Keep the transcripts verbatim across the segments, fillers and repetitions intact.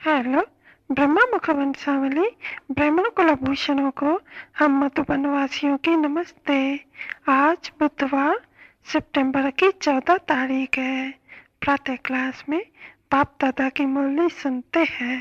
Hello Brahma मुखवंशावली ब्राह्मण कुलभूषणों को हम मधुबन वासियों की नमस्ते। आज बुधवार सितंबर की चौदह तारीख है। प्रातः क्लास में बाप दादा की मुरली सुनते हैं।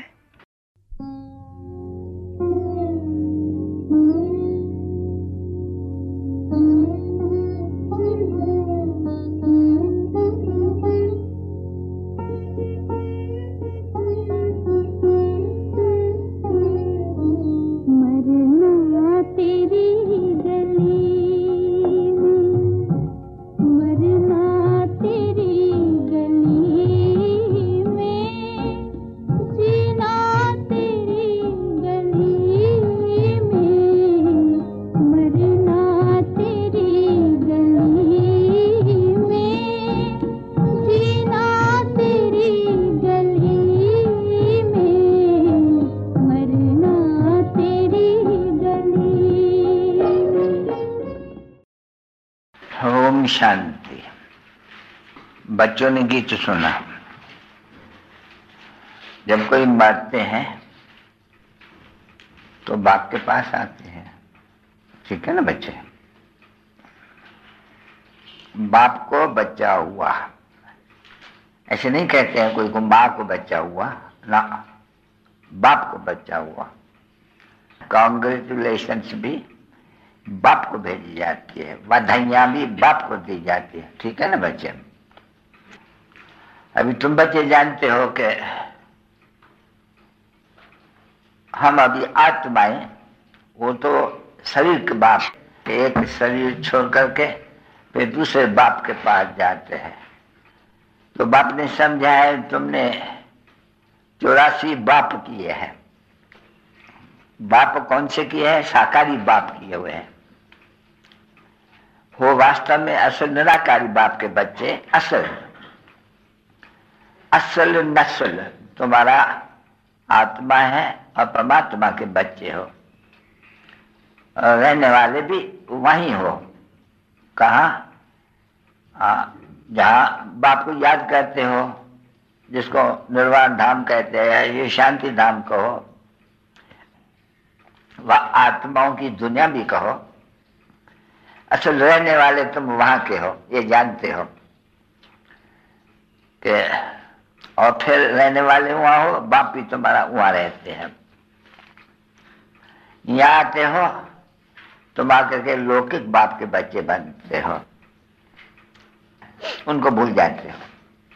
ओम शांति। बच्चों ने गीत सुना। जब कोई मरते हैं तो बाप के पास आते हैं, ठीक है ना बच्चे। बाप को बच्चा हुआ, ऐसे नहीं कहते हैं कोई को माँ को बच्चा हुआ ना, बाप को बच्चा हुआ। कांग्रेचुलेशंस भी बाप को भेजी जाती है, बधाइयां भी बाप को दी जाती है, ठीक है ना बच्चे। अभी तुम बच्चे जानते हो कि हम अभी आत्माएं, वो तो शरीर के बाप, एक शरीर छोड़ करके फिर दूसरे बाप के पास जाते हैं। तो बाप ने समझा है तुमने चौरासी बाप किए हैं। बाप कौन से किए हैं? साकारी बाप किए हुए हैं। वो वास्तव में असल निराकारी बाप के बच्चे, असल असल नस्ल तुम्हारा आत्मा है और परमात्मा के बच्चे हो। और रहने वाले भी वहीं हो। कहाँ? जहाँ बाप को याद करते हो, जिसको निर्वाण धाम कहते हैं, ये शांति धाम कहो, वह आत्माओं की दुनिया भी कहो, असल रहने वाले तुम वहां के हो, ये जानते हो कि। और फिर रहने वाले वहां हो, बाप भी तुम्हारा वहां रहते हैं। यहाँ आते हो तुम आकर के लौकिक बाप के बच्चे बनते हो, उनको भूल जाते हो।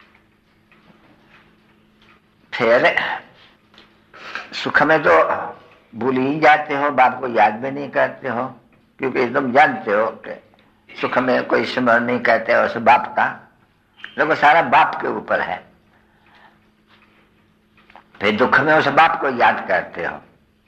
फिर सुख में तो भूल ही जाते हो, बाप को याद भी नहीं करते हो, क्योंकि तुम जानते हो कि सुख में कोई स्मरण नहीं करते हो उस बाप का, देखो सारा बाप के ऊपर है। फिर दुख में उस बाप को याद करते हो,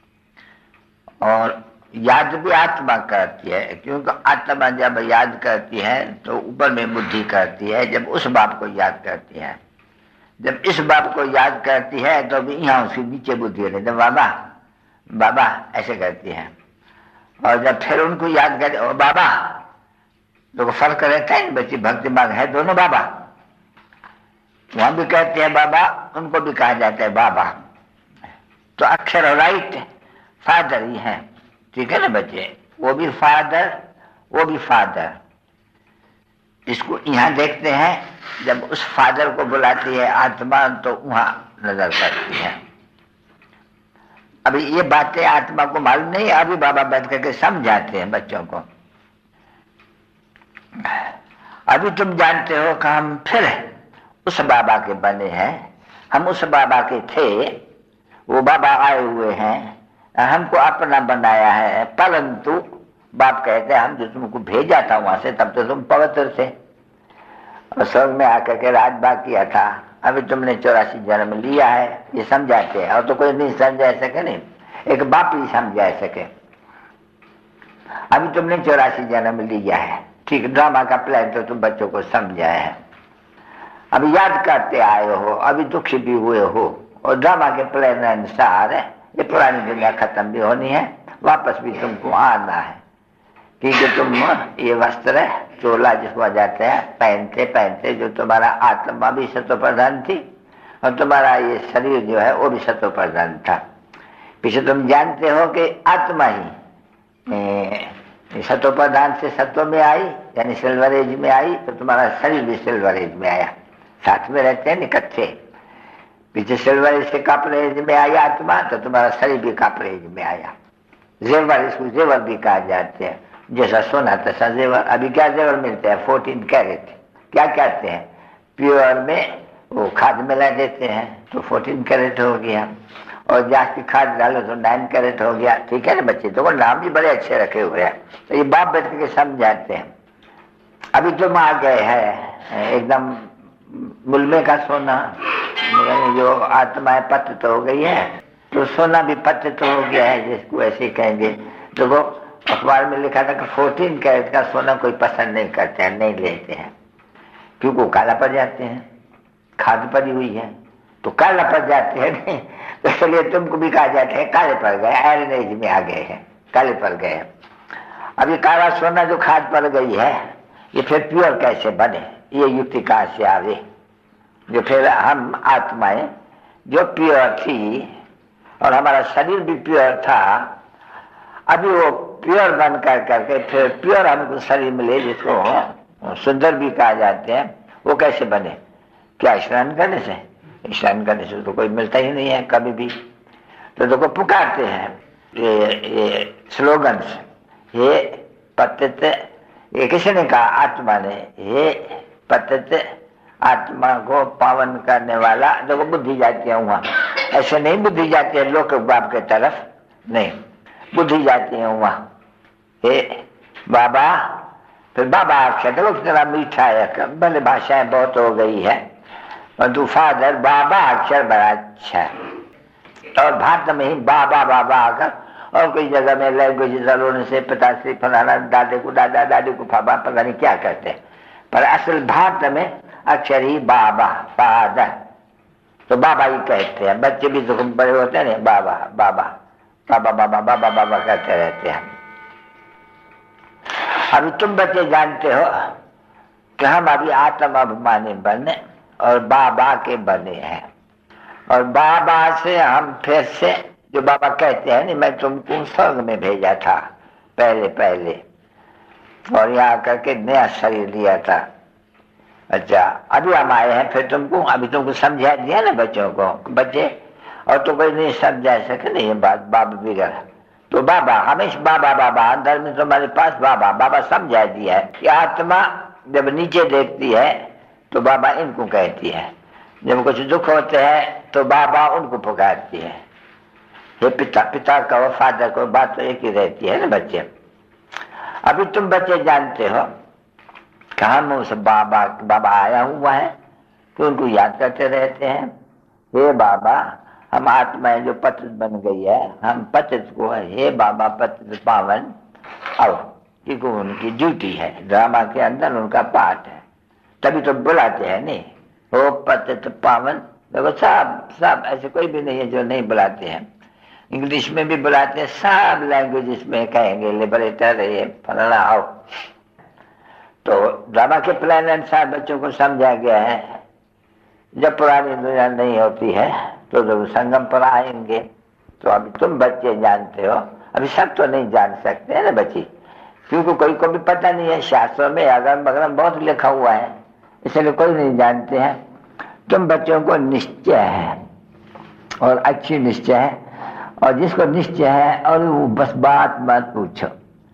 और याद भी आत्मा करती है, क्योंकि आत्मा जब याद करती है तो ऊपर में बुद्धि करती है, जब उस बाप को याद करती है। जब इस बाप को याद करती है तो भी यहाँ उसके नीचे बुद्धि रहती है, बाबा बाबा ऐसे करती है। और जब फिर उनको याद करते ओ बाबा, तो फर्क रहता है, बच्ची भक्ति मार्ग है दोनों बाबा, वहां भी कहते हैं बाबा, उनको भी कहा जाता है बाबा। तो अक्षर और राइट फादर ही है, ठीक है ना बच्चे। वो भी फादर, वो भी फादर। इसको यहाँ देखते हैं, जब उस फादर को बुलाती है आत्मा तो वहां नजर पड़ती है। अभी ये बातें आत्मा को मालूम नहीं, अभी बाबा बैठ करके समझाते हैं बच्चों को। अभी तुम जानते हो कि हम फिर उस बाबा के बने हैं, हम उस बाबा के थे, वो बाबा आए हुए हैं, हमको अपना बनाया है। परंतु बाप कहते हैं हम जो तुमको भेजा था वहां से, तब तो तुम पवित्र थे और स्वर्ग में आकर के राजभाग किया था। अभी तुमने चौरासी जन्म लिया है, ये समझाते हैं। और तो कोई नहीं समझा सके, नहीं एक बाप ही समझा सके। अभी तुमने चौरासी जन्म लिया है, ठीक। ड्रामा का प्लान तो तुम बच्चों को समझाया है, अभी याद करते आए हो, अभी दुखी भी हुए हो, और ड्रामा के प्लान अनुसार ये पुरानी दुनिया खत्म भी होनी है, वापस भी तुमको आना है। क्योंकि तुम ये वस्त्र चोला जिसको जाते हैं पहनते पहनते जो तुम्हारा आत्मा भी सतो प्रधान थी, और तुम्हारा ये शरीर जो है वो भी सत्व प्रधान था। पीछे तुम जानते हो कि आत्मा ही सत्व प्रधान से सत्व में आई, यानी सिल्वर एज में आई, तो तुम्हारा शरीर भी सिल्वर एज में आया। साथ में रहते हैं इकट्ठे। पीछे सिल्वर एज से कॉपर एज में आई आत्मा, तो तुम्हारा शरीर भी कॉपर एज में आया। जेवर, इसको जेवर भी कहा जाते हैं, जैसा सोना तैसा जेवर। अभी क्या जेवर मिलते हैं? Fourteen carat. क्या कहते हैं? प्योर में वो खाद मिला देते हैं तो फोर्टीन कैरेट हो गया, और जाके खाद डालो तो नाइन कैरेट हो गया। ठीक है ना बच्चे? तो वो नाम भी बड़े अच्छे रखे हुए हैं, तो ये बाप बेटे के समझाते हैं। अभी तुम आ गए हैं एकदम मुलमे का सोना, यानी जो आत्मा पतित हो गई है, तो सोना भी पतित हो गया है, जिसको ऐसे कहेंगे। तो वो अखबार में लिखा था कि फोर्टीन कैरेट का सोना कोई पसंद नहीं करते हैं, नहीं लेते हैं, क्योंकि वो काला पड़ जाते हैं, खाद पड़ी हुई है तो काला पड़ जाते हैं। नहीं तो इसलिए तुमको भी कहा जाता है काले पड़ गए, आयरन एज में आ गए हैं, काले पड़ गए हैं। अब ये काला सोना जो खाद पड़ गई है, ये फिर प्योर कैसे बने? ये युक्ति कहाँ से आवे? जो फिर हम आत्माएं जो प्योर थी और हमारा शरीर भी प्योर था, अभी वो प्योर बन कर करके फिर प्योर हमको शरीर मिले, जिसको सुंदर भी कहा जाते हैं, वो कैसे बने? क्या स्नान करने से? स्नान करने से तो कोई मिलता ही नहीं है कभी भी। तो देखो पुकारते हैं ये ये स्लोगन्स, हे पतित, ये किसी ने कहा? आत्मा ने। हे पतित, आत्मा को पावन करने वाला। देखो बुद्धि जाती है वहां, ऐसे नहीं बुद्धि जाती है लोक बाप के तरफ, नहीं, बुद्धि जाती है वहां। हे बाबा, फिर बाबा अक्षर, देखो कितना मीठा है। भले भाषाएं बहुत हो गई है, परंतु फादर बाबा अक्षर बड़ा अच्छा है। और भारत में ही बाबा बाबा आकर, और कोई जगह में लैंग्वेज जरूर से पिताश्री फलाना, दादे को दादा, दादी को पापा, पता नहीं क्या कहते हैं, पर असल भारत में अक्षर ही बाबा, फादर, तो बाबा ही कहते हैं। बच्चे भी तो बड़े होते हैं ना, बाबा बाबा बाबा बाबा बाबा बाबा कहते रहते हैं। अभी तुम बच्चे जानते हो कि हम अभी आत्म अभिमानी बने और बाबा के बने हैं, और बाबा से हम फिर से, जो बाबा कहते हैं नहीं, मैं तुमको स्वर्ग में भेजा था पहले पहले, और यहाँ करके नया शरीर दिया था। अच्छा, अभी हम आए हैं फिर तुमको, अभी तुमको समझा दिया ना बच्चों को, बच्चे, और तो कोई नहीं समझा सके नहीं ये बात, बाप बिगड़। तो बाबा हमेशा बाबा बाबा, अंदर में तुम्हारे पास बाबा बाबा समझा दिया है कि आत्मा जब नीचे देखती है तो बाबा इनको कहती है, जब कुछ दुख होते हैं तो बाबा उनको पुकारती है। ये पिता पिता का वो फादर को, बात तो एक ही रहती है ना बच्चे। अभी तुम बच्चे जानते हो कि हम उस बाबा बाबा आया हुआ है तो उनको याद करते रहते हैं। हे बाबा, हम आत्माएं जो पतित बन गई है, हम पतित को हे बाबा पतित पावन आओ, क्योंकि उनकी ड्यूटी है, ड्रामा के अंदर उनका पार्ट है, तभी तो बुलाते हैं नहीं, हो पतित पावन। देखो सब सब ऐसे कोई भी नहीं है जो नहीं बुलाते हैं। इंग्लिश में भी बुलाते हैं, सब लैंग्वेजेस में कहेंगे लिबरेटर ये फलाना आओ। तो ड्रामा के प्लान अनुसार बच्चों को समझा गया है, जब पुरानी दुनिया नहीं होती है तो जब संगम पर आएंगे। तो अभी तुम बच्चे जानते हो, अभी सब तो नहीं जान सकते है ना बच्ची, क्योंकि कोई को भी पता नहीं है, शास्त्रों में अगम बगरम बहुत लिखा हुआ है, इसलिए कोई नहीं जानते हैं। तुम बच्चों को निश्चय है और अच्छी निश्चय है, और जिसको निश्चय है और वो बस बात मत पूछो।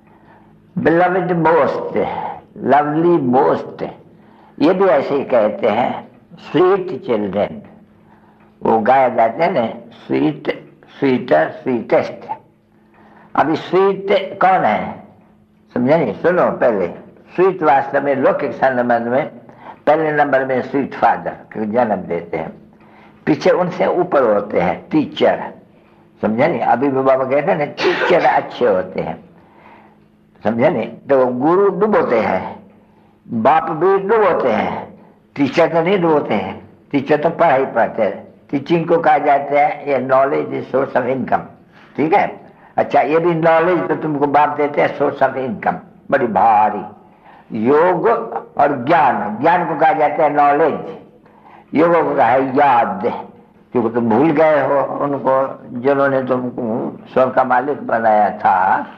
बिलवड मोस्ट, लवली मोस्ट, ये भी ऐसे ही कहते हैं, स्वीट चिल्ड्रन, वो गाया जाते हैं ना, स्वीट स्वीटर स्वीटेस्ट। अभी स्वीट कौन है समझे नहीं? सुनो पहले, स्वीट वास्तव में लौकिक संबंध में पहले नंबर में स्वीट फादर को जन्म देते हैं, पीछे उनसे ऊपर होते हैं टीचर, समझे नहीं? अभी भी बाबा कहते हैं ना टीचर अच्छे होते हैं, समझे नहीं? तो गुरु डुबोते हैं, बाप भी डुबोते हैं, टीचर तो नहीं डुबोते हैं, टीचर तो पढ़ाई पढ़ते हैं। टीचिंग को कहा जाता है ये knowledge is source of income, ठीक है? अच्छा, ये भी नॉलेज तो तुमको बाप देते हैं सोर्स ऑफ इनकम, बड़ी भारी। योग और ज्ञान, ज्ञान को कहा जाता है नॉलेज, युगों का है याद, क्योंकि तुम भूल गए हो उनको जिन्होंने तुमको स्वर्ग का मालिक बनाया था,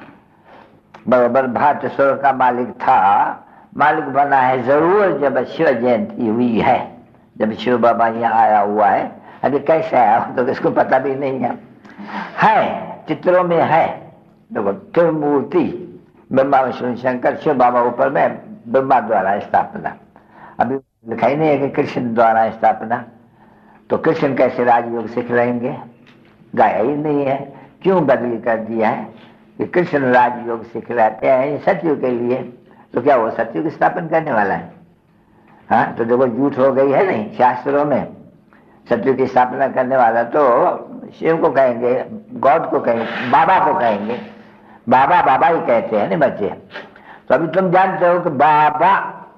बराबर भात स्वर्ग का मालिक था, मालिक बना है जरूर जब शिव जयंती हुई है, जब शिव बाबा यहाँ आया हुआ है। अभी कैसे आया तो किसको पता भी नहीं है, है चित्रों में है। देखो त्रिमूर्ति ब्रह्मा विष्णु शंकर, शिव बाबा ऊपर में ब्रह्मा द्वारा स्थापना, अभी लिखा ही नहीं है कि कृष्ण द्वारा स्थापना, तो कृष्ण कैसे राजयोग सिख लेंगे, गाया ही नहीं है। क्यों बदली कर दिया है कि कृष्ण राजयोग सिख लाते हैं सतयुग के लिए, तो क्या वो सतयुग स्थापन करने वाला है? हाँ, तो देखो झूठ हो गई है नहीं शास्त्रों में। सतयुग की स्थापना करने वाला तो शिव को कहेंगे, गॉड को कहेंगे, बाबा को कहेंगे, बाबा बाबा ही कहते हैं ना बच्चे। तो अभी तुम जानते हो कि बाबा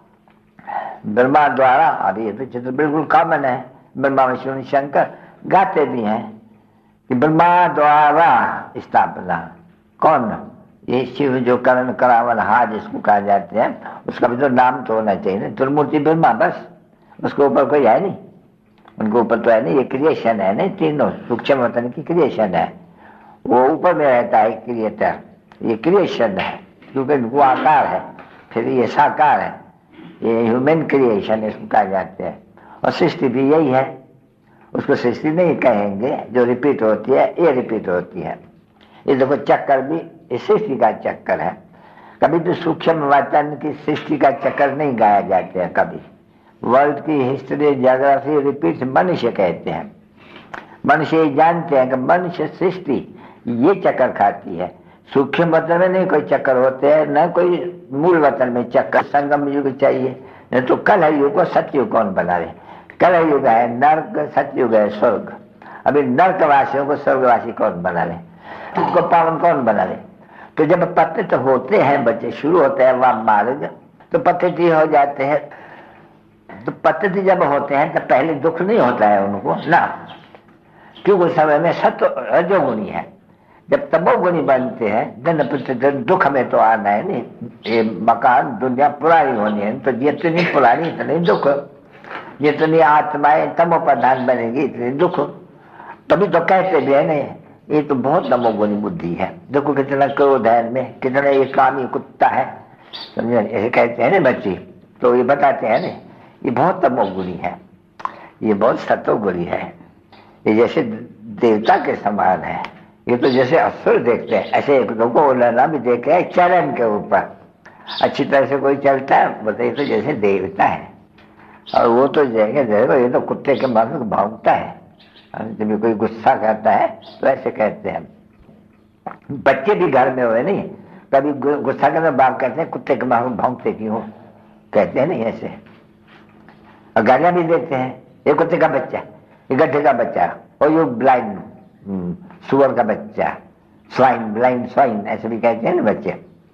ब्रह्मा द्वारा, अभी ये तो चित्र बिल्कुल कॉमन है, ब्रह्मा विष्णु शंकर गाते भी हैं कि ब्रह्मा द्वारा स्थापना। कौन? ये शिव जो करण करावन हा जिसको कहा जाते हैं, उसका भी तो नाम तो होना चाहिए। त्रिमूर्ति ब्रह्मा, बस उसके ऊपर कोई है नहीं, उनके ऊपर तो है नहीं, ये क्रिएशन है नहीं, तीनों सूक्ष्म वतन की क्रिएशन है, वो ऊपर में रहता है क्रिएटर, ये क्रिएशन है क्योंकि वो आकार है, फिर ये साकार है, ये ह्यूमन क्रिएशन इसको कहा जाते हैं। और सृष्टि भी यही है, उसको सृष्टि नहीं कहेंगे, जो रिपीट होती है ये रिपीट होती है। ये देखो चक्कर भी इस सृष्टि का चक्कर है, कभी तो सूक्ष्म वतन की सृष्टि का चक्कर नहीं गाया जाते हैं कभी। वर्ल्ड की हिस्ट्री ज्योग्राफी रिपीट मनुष्य कहते हैं, मनुष्य ये जानते हैं कि मनुष्य सृष्टि ये चक्कर खाती है, सूक्ष्म वतन में नहीं कोई चक्कर होते हैं, न कोई मूल वतन में चक्कर। संगम युग चाहिए, नहीं तो कल युग को सतयुग कौन बना रहे? कल युग है नर्क, सतयुग है स्वर्ग। अभी नर्कवासियों को स्वर्गवासी कौन बना रहे? उसको पावन कौन बना रहे? तो जब पतित होते हैं बच्चे, शुरू होते हैं वह मार्ग, तो पतित ही हो जाते हैं। तो पतित जब होते हैं तो पहले दुख नहीं होता है उनको ना, क्योंकि उस समय में सत्व रजोगुणी है। जब तमोगुणी बनते हैं दिन प्रतिदिन दुख में तो आना है नहीं, ये मकान दुनिया पुरानी होनी है, तो जितनी पुरानी इतनी दुख, जितनी आत्माएं तमो प्रधान बनेगी इतनी दुख। तभी तो कहते भी है नहीं, ये तो बहुत तमोगुणी बुद्धि है, देखो कितना क्रोध है में, कितना ये कामी कुत्ता है, समझे? ऐसे कहते हैं ना बच्चे, तो ये बताते हैं ना ये बहुत तमोगुणी है, ये बहुत सतोगुणी है, ये जैसे देवता के समान है। ये तो जैसे असुर देखते हैं ऐसे एक को ओलाना भी देखे है चरण के ऊपर, अच्छी तरह से कोई चलता है बताइए तो जैसे देवता है, और वो तो जाएंगे देखो ये तो कुत्ते के माफिक भागता है, जब कोई गुस्सा करता है तो ऐसे कहते हैं। बच्चे भी घर में हुए नहीं, कभी गुस्सा करने बात करते हैं कुत्ते के माफिक भागते क्यों कहते हैं नहीं ऐसे, और गालियां भी देते हैं, ये कुत्ते का बच्चा, ये गड्ढे का बच्चा, और ये ब्लाइंड सुअर का बच्चा, स्वाइन, ब्लाइंड स्वाइन ऐसे भी कहते हैं ना बच्चे।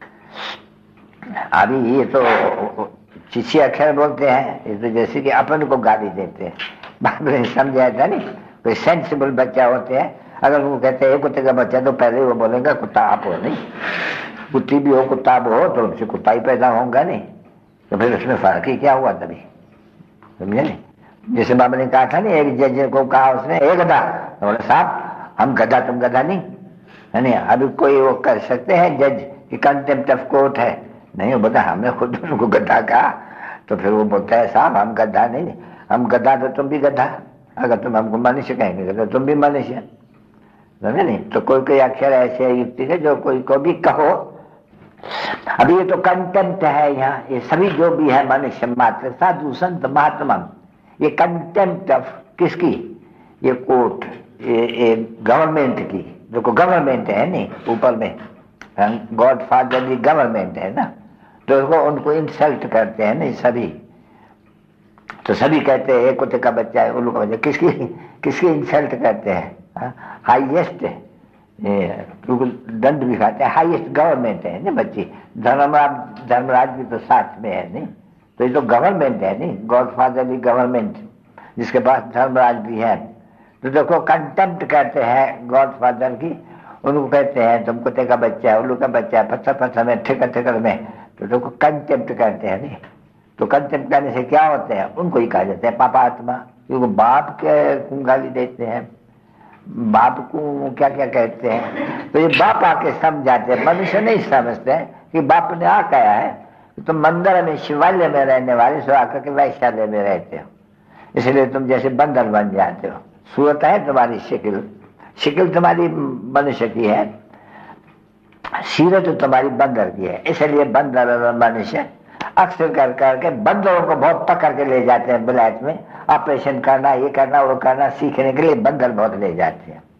अभी ये तो चिची अक्षर बोलते हैं, ये तो जैसे कि अपन को गाली देते हैं, बात में समझाया था नहीं। कोई सेंसिबल बच्चा होते हैं, अगर वो कहते हैं कुत्ते का बच्चा तो पहले वो बोलेंगे कुत्ता आप हो, नहीं कुत्ती भी हो कुत्ता हो तो उनसे कुत्ता ही पैदा होगा नहीं, तो फिर उसमें फर्क ही क्या हुआ तभी, समझे नहीं? जैसे बाबा ने कहा था नहीं, एक जज को कहा उसने एक गधा, तो बोला साहब हम गधा तुम गधा नहीं है नहीं। अभी कोई वो कर सकते हैं जज कि कंटेम्प्ट ऑफ कोर्ट है? नहीं, वो बोलता हमने खुद उनको गधा कहा, तो फिर वो बोलता है साहब हम गधा नहीं, हम गधा तो तुम भी गधा, अगर तुम हमको मनुष्य कहेंगे तो तुम भी मनुष्य, समझे नहीं? तो कोई कोई अक्षर ऐसे युक्ति है जो कोई को भी कहो। अभी ये तो कंटेम्प्ट है यहाँ, ये सभी जो भी है मनुष्य मात्र साधु संत महात्मा, ये कंटेम्प्ट ऑफ किसकी? ये कोर्ट, ये, ये गवर्नमेंट की, जो को गवर्नमेंट है नहीं ऊपर में, गॉड फादर भी गवर्नमेंट है ना, तो उसको उनको इंसल्ट करते हैं नहीं सभी, तो सभी कहते हैं एक कुत्ते का बच्चा है उल्लू का बच्चा, किसकी किसकी इंसल्ट करते हैं? हाईएस्ट दंड भी खाते हैं, हाईएस्ट गवर्नमेंट है ना बच्ची। धर्मराज धर्मराज भी तो साथ में है नहीं, तो ये तो गवर्नमेंट है नहीं, गॉड फादर भी गवर्नमेंट, जिसके पास धर्मराज भी है। तो देखो कंटेम्प्ट कहते हैं गॉड फादर की, उनको कहते हैं तुम कुत्ते का बच्चा है उल्लू का बच्चा है पत्थर पत्थर में ठिकर ठिकर में, तो देखो कंटेम्प्ट कहते हैं नहीं। तो कंटेम्प्ट करने से क्या होते हैं? उनको ही कहा जाता है पापात्मा, क्योंकि बाप के क्यों गाली देते हैं, बाप को क्या क्या कहते हैं। तो ये बाप आके समझाते हैं, मनुष्य नहीं समझते हैं कि बाप ने आ कहा है तुम तो मंदिर में शिवालय में रहने वाले सो आकर के वैशाल्य में रहते हो, इसलिए तुम जैसे बंदर बन जाते हो। सूरत है तुम्हारी शिकिल, शिकिल तुम्हारी मनुष्य की है, सीरत तो तुम्हारी बंदर की है, इसलिए बंदर और मनुष्य अक्सर कर करके बंदरों को बहुत पकड़ के ले जाते हैं विलायत में, ऑपरेशन करना ये करना वो करना सीखने के लिए बंदर बहुत ले जाते हैं।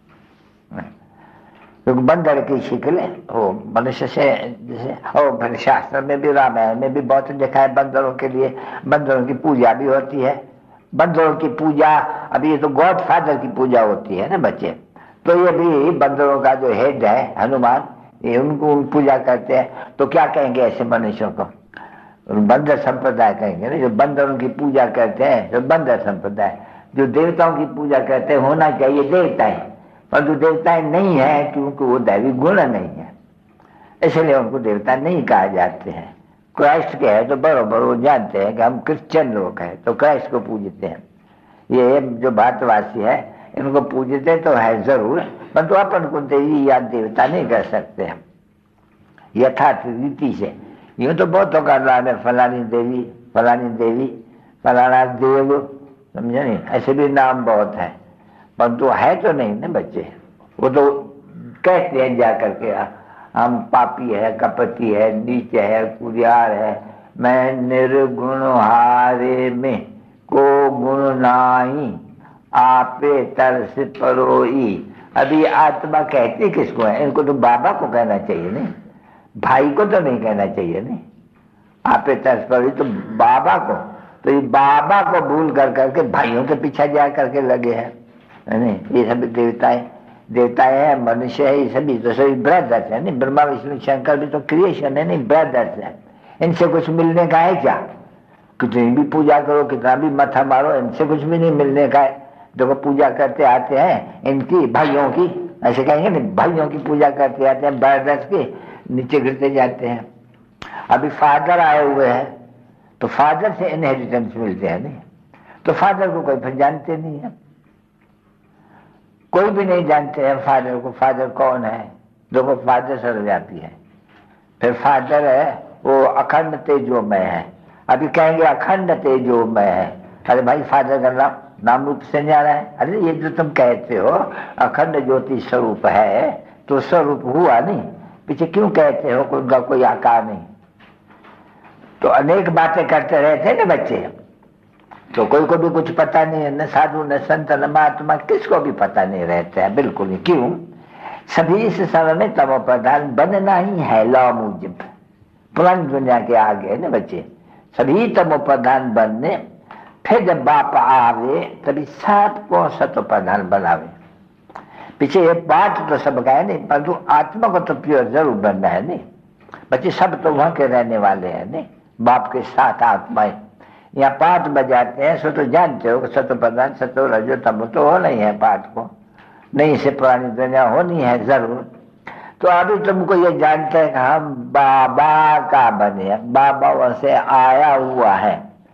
क्योंकि बंदर की शिकल वो मनुष्य से जैसे, और फिर शास्त्र में भी रामायण में भी बहुत लिखा है बंदरों के लिए, बंदरों की पूजा भी होती है। बंदरों की पूजा, अभी ये तो गॉड फादर की पूजा होती है ना बच्चे, तो ये भी बंदरों का जो हेड है हनुमान, ये उनको उन पूजा करते हैं। तो क्या कहेंगे ऐसे मनुष्यों को, बंदर संप्रदाय कहेंगे ना, जो बंदरों की पूजा करते हैं जो बंदर संप्रदाय। जो देवताओं की पूजा करते हैं होना चाहिए देवताएं, पर जो देवताएं नहीं है क्योंकि वो दैवी गुण नहीं है, इसलिए उनको देवता नहीं कहा जाते हैं। क्राइस्ट के है तो बरोबर वो जानते हैं कि हम क्रिश्चियन लोग हैं तो क्राइस्ट को पूजते हैं। ये जो भारतवासी है इनको पूजते तो है जरूर, परंतु अपन को देवी या देवता नहीं कर सकते हैं यथार्थ रीति से। यूं तो बहुत तो कर रहा है फलानी देवी फलानी देवी फलाना देव, समझे नहीं, ऐसे भी नाम बहुत है, परंतु है तो नहीं ना बच्चे। वो तो कहते हैं जा करके हम पापी है, कपटी है, नीच है, कुरियार है, मैं निर्गुण हारे में को गुण नाही आपे तरस परोई। अभी आत्मा कहती किसको है, इनको तो बाबा को कहना चाहिए नहीं, भाई को तो नहीं कहना चाहिए नहीं, आपे तरस परोई तो बाबा को। तो ये बाबा को भूल कर करके भाइयों के पीछे जा करके लगे हैं, नहीं। ये सभी देवताएं देवताएं हैं, मनुष्य है, ये सभी तो सभी ब्रदर्स है नहीं। ब्रह्मा विष्णु शंकर भी तो क्रिएशन है नहीं, ब्रदर्स है। इनसे कुछ मिलने का है क्या, कितनी भी पूजा करो कितना भी मथा मारो इनसे कुछ भी नहीं मिलने का है। देखो पूजा करते आते हैं इनकी भाइयों की, ऐसे कहेंगे नहीं, भाइयों की पूजा करते आते हैं ब्रदर्स की, नीचे गिरते जाते हैं। अभी फादर आए हुए हैं तो फादर से इनहेरिटेंस मिलते हैं नहीं, तो फादर को कोई फिर जानते नहीं है, कोई भी नहीं जानते हैं फादर को। फादर कौन है, देखो फादर सर्वव्यापी है, फिर फादर है वो अखंड तेजोमय है। अभी कहेंगे अखंड तेजोमय है, अरे भाई फादर का नाम नाम रूप से नहीं आ रहा है। अरे ये जो तुम कहते हो अखंड ज्योति स्वरूप है तो स्वरूप हुआ नहीं, पीछे क्यों कहते हो उनका कोई आकार नहीं। तो अनेक बातें करते रहते ना बच्चे, तो कोई को भी कुछ पता नहीं है, न साधु न संत न महात्मा, किसको भी पता नहीं रहता है बिल्कुल ही। क्यों, सभी इस समय में तमो प्रधान बनना ही है लॉ मूजिब, पुरानी दुनिया के आगे है ना बच्चे, सभी तमो प्रधान बनने, फिर जब बाप आवे तभी सबको सतो प्रधान बनावे। पीछे ये बात तो सब का है नहीं, परंतु आत्मा को तो प्योर जरूर बनना है नहीं बच्चे। सब तो वहां के रहने वाले हैं नहीं, बाप के साथ आत्माएं। यहाँ पाठ बजाते हैं सो तो जानते हो कि सतो प्रधान सतो रजो तमो तो होना ही है, पाठ को नहीं से पुरानी दुनिया होनी है जरूर। तो अभी तुमको ये जानते हैं कि हम बाबा का बने, बाबा वहां से आया हुआ है,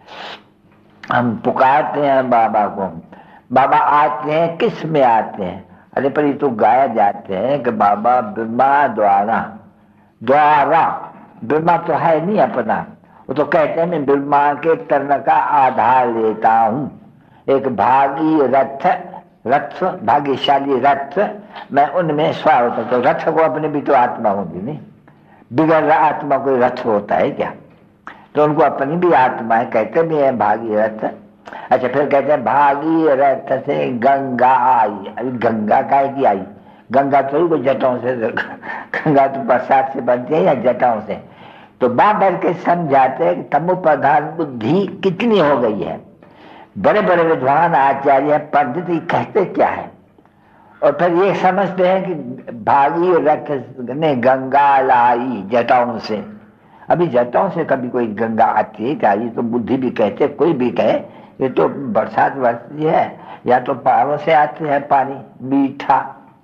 हम पुकारते हैं बाबा को। बाबा आते हैं, किस में आते हैं, अरे पर ये तो गाया जाते हैं कि बाबा ब्रह्मा द्वारा द्वारा, ब्रह्मा तो है नहीं अपना, वो तो कहते हैं मैं ब्रह्मा के तर्ण का आधार लेता हूं, एक भागी रथ रथ भाग्यशाली रथ, मैं उनमें स्वार होता। तो रथ को अपने भी तो आत्मा होगी नहीं, बिगड़ आत्मा कोई रथ होता है क्या, तो उनको अपनी भी आत्मा है, कहते भी है भागीरथ। अच्छा फिर कहते हैं भागीरथ से गंगा आई। अभी गंगा काय की आई, गंगा थोड़ी कोई जटाओं से, गंगा तो बरसात से बनती है या जटाओं से। तो बाबर के समझाते हैं कि तमो प्रधान बुद्धि कितनी हो गई है। बड़े बड़े विद्वान आचार्य पंडित कहते क्या है, और फिर ये समझते हैं कि भागीरथ ने गंगा लाई जटाओं से। अभी जटाओं से कभी कोई गंगा आती है क्या, ये तो बुद्धि भी कहते, कोई भी कहे ये तो बरसात बरसती है, या तो पहाड़ों से आते हैं पानी मीठा।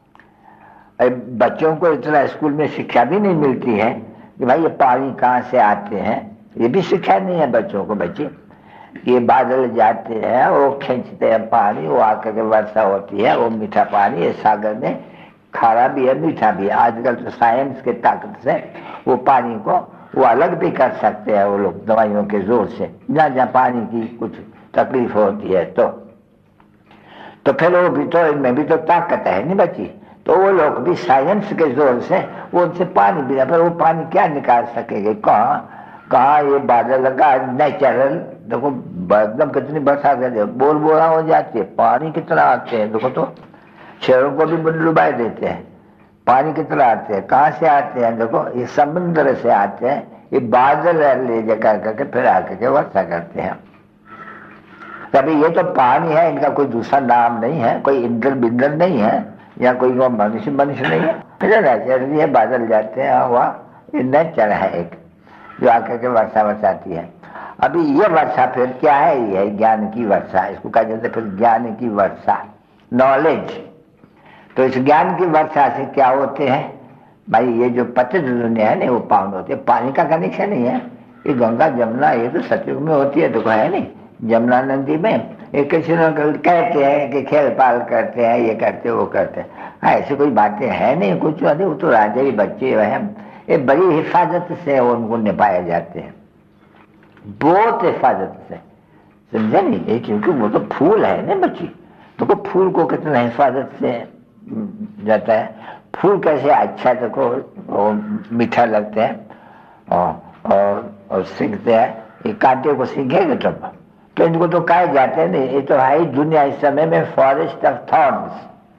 बच्चों को इतना स्कूल में शिक्षा भी नहीं मिलती है कि भाई ये पानी कहाँ से आते हैं, ये भी शिक्षा नहीं है बच्चों को। बच्चे ये बादल जाते हैं, वो खींचते हैं पानी, वो आकर के वर्षा होती है, वो मीठा पानी है सागर में, खारा भी है मीठा भी है। आजकल तो साइंस के ताकत से वो पानी को वो अलग भी कर सकते हैं वो लोग दवाइयों के जोर से, जहाँ जहाँ पानी की कुछ तकलीफ होती है तो तो फिर वो भी तो इनमें भी तो ताकत है नहीं बची, तो वो लोग भी साइंस के जोर से वो उनसे पानी भी, फिर वो पानी क्या निकाल सकेंगे, कहाँ कहाँ ये बादल लगा नेचुरल। देखो एकदम कितनी बरसात है, बोल बोला हो जाती है, पानी कितना आते हैं, देखो तो शहरों को भी डुबाई देते हैं, पानी कितना आते हैं, कहाँ से आते हैं, देखो ये समुद्र से आते हैं, ये बादल ले जाकर करके फिर आकर के वर्षा करते हैं। तभी ये तो पानी है, इनका कोई दूसरा नाम नहीं है, कोई इंद्र बिंदर नहीं है, या कोई मनुष्य मनुष्य नहीं है, फिर ये बादल जाते हैं, हुआ ये नेचर है एक जो आकर के वर्षा बरसाती है। अभी ये वर्षा फिर क्या है, ये है ज्ञान की वर्षा, इसको कहा जाता है फिर ज्ञान की वर्षा, नॉलेज। तो इस ज्ञान की वर्षा से क्या होते हैं भाई, ये जो पतित दुनिया है ना वो पावन होती है, पानी का कनेक्शन नहीं है, ये गंगा जमुना ये तो सतयुग में होती है, देखो है नहीं जमुना नदी में एक किसी कहते हैं कि खेल पाल करते हैं, ये करते वो करते हैं, ऐसी कोई बातें है नहीं कुछ, अरे वो तो राजा ही बच्चे वह ये बड़ी हिफाजत से उनको निभाए जाते हैं, बहुत हिफाजत से, समझे नहीं, क्योंकि वो तो फूल है ना बच्ची, तो फूल को कितना हिफाजत से जाता है, फूल कैसे अच्छा देखो वो मीठा लगते हैं और और, और सीखते हैं, ये कांटे को सीखेंगे तब तो इनको तो कहे जाते हैं नहीं, ये तो है ही दुनिया इस समय में फॉरेस्ट ऑफ थॉर्न्स,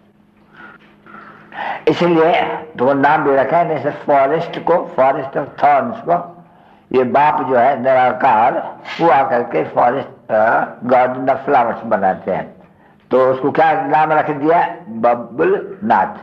इसलिए तो नाम भी रखा है जैसे फॉरेस्ट को, फॉरेस्ट ऑफ थॉर्न्स को ये बाप जो है निराकार वो आकर के फॉरेस्ट गार्डन ऑफ फ्लावर्स बनाते हैं, तो उसको क्या नाम रख दिया, बबुल नाथ,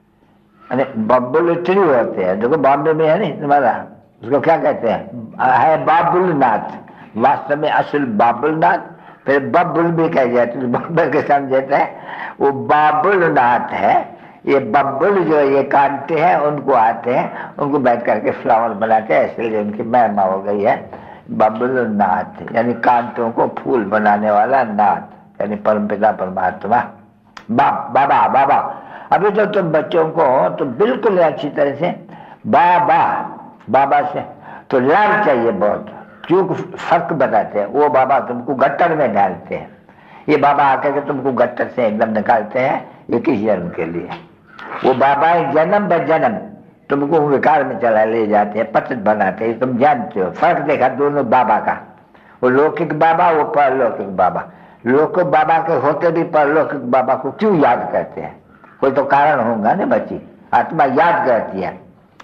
अरे बबुल ट्री होते हैं, देखो बॉम्बे में है नहीं तुम्हारा, उसको क्या कहते हैं, है बाबुल नाथ, वास्तव में असल बाबुल नाथ, फिर बबुल भी कह जाते हैं, बब्बल के समझते हैं, वो बाबुल नाथ है, ये बब्बुल जो ये काटते हैं उनको आते हैं, उनको बैठ करके फ्लावर बनाते हैं, इसलिए उनकी महिमा हो गई है बबुल नाथ, यानी कांटों को फूल बनाने वाला नाथ, यानी परमपिता परमात्मा बाप बाबा बाबा। अभी तो तुम बच्चों को तो बिल्कुल अच्छी तरह से बाबा बाबा से तो लाभ चाहिए बहुत, क्यों फर्क बताते हैं, वो बाबा तुमको गट्टर में डालते हैं, ये बाबा आकर के तुमको गट्टर से एकदम निकालते हैं, ये किस जन्म के लिए, वो बाबा जन्म ब जन्म तुमको विकार में चला ले जाते हैं, पतित बनाते हैं, तुम जानते हो फर्क देखा दोनों बाबा का, वो लौकिक बाबा वो परलौकिक बाबा, लौकिक बाबा के होते भी परलौकिक बाबा को क्यों याद करते हैं, कोई तो कारण होगा ना बच्ची, आत्मा याद करती है,